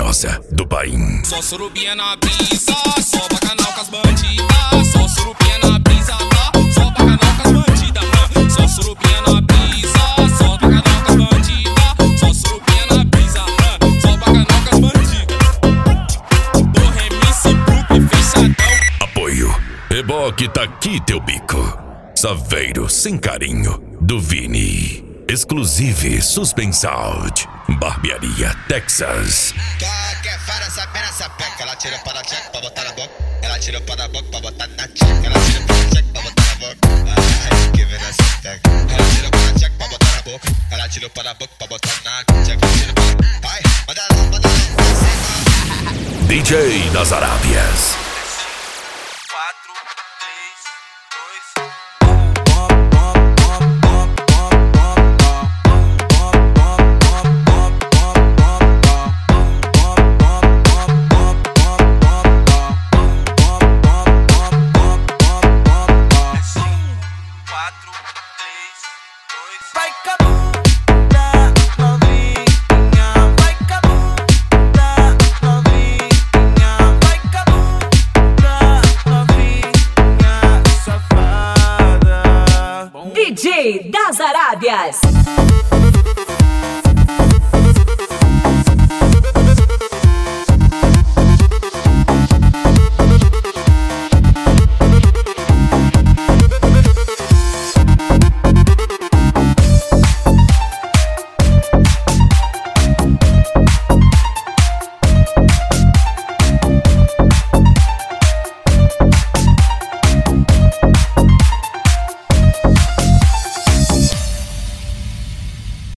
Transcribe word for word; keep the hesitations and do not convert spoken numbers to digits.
venenosa do Paim. Só surubinha na brisa, só bacanal com as bandidas. Só surubinha na brisa, tá? Só bacanal com as bandidas. Só surubinha na brisa, só bacanal com as bandidas. Só surubinha na brisa, só bacanal com as bandidas. O remix Brook fechadão. Apoio. Reboque tá aqui teu bico. Saveiro sem carinho do Vini. Exclusive Suspensal. Barbearia Texas. Que é fara essa pena, essa peca. Ela tira para a tcheca pra botar na boca. Ela tira para a boca pra botar na tcheca. Ela tira para a tcheca pra botar na boca. Ai, que vem essa peca. Ela tira para a tcheca pra botar na boca. Ela tira para a boca pra botar na tcheca. Tira para... Ai, manda lá, manda lá. D J das Arábias. quatro, três, dois. Vai cabunda, novinha, vai cabunda, novinha, vai cabunda, novinha, safada. D J das Arábias.